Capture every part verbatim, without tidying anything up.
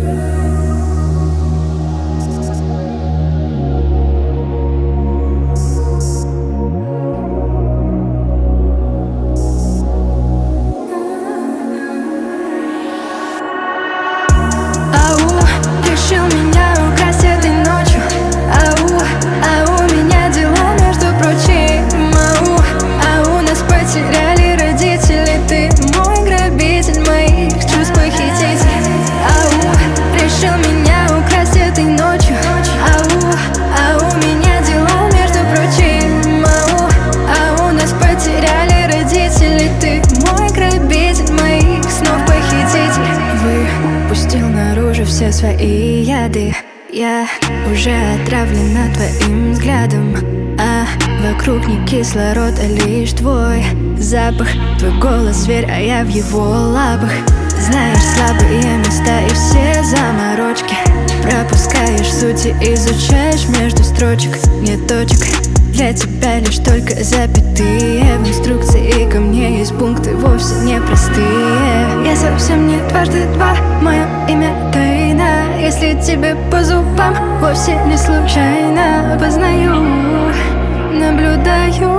Решил меня украсть этой ночью. Ау, ау, у меня дела, между прочим. Ау, ау, нас потеряли родители. Ты мой грабитель моих чувств, похититель. Ау, решил меня украсть этой ночью. Ау, ау, у меня дела, между прочим. Ау, ау, нас потеряли родители. Ты мой грабитель моих снов, похититель. Выпустил наружу все свои яды. Я уже отравлена твоим взглядом, а вокруг не кислород, а лишь твой запах. Твой голос зверь, а я в его лапах. Знаешь слабые места и все заморочки. Пропускаешь сути, изучаешь между строчек. Нет точек, для тебя лишь только запятые. В инструкции ко мне есть пункты вовсе непростые. Я совсем не дважды два, мое имя тайна. Если тебе по зубам, вовсе не случайно. Познаю, наблюдаю,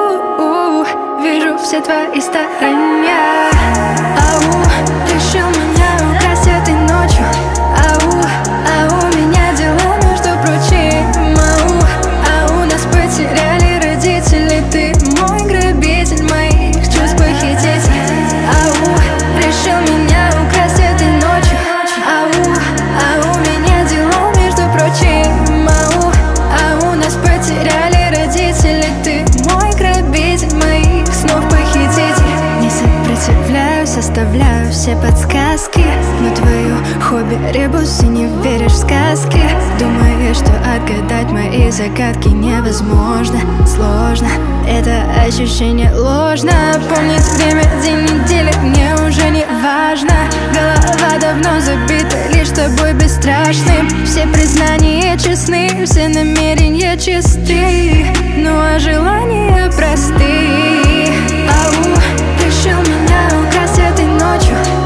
вижу все твои старания. Ау, решил меня украсть этой ночью. Ау, ау, у меня дела, между прочим. Ау, ау, нас потеряли родители. Ты мой грабитель моих чувств, похититель. Ау, решил меня украсть этой ночью. Ау, ау, у меня дела, между прочим. Ау, ау, нас потеряли родители. Ты мой грабитель моих снов, похититель. Не сопротивляюсь, оставляю все подсказки. Но твое хобби ребус и не веришь в сказки. Думаешь, что отгадать мои загадки невозможно. Сложно, это ощущение ложно. Помнить время, день недели мне уже не важно. Голова давно забита, лишь тобой бесстрашным. Все признания честны, все намерения чисты. Ну а желания просты. Ау, решил меня украсть этой ночью.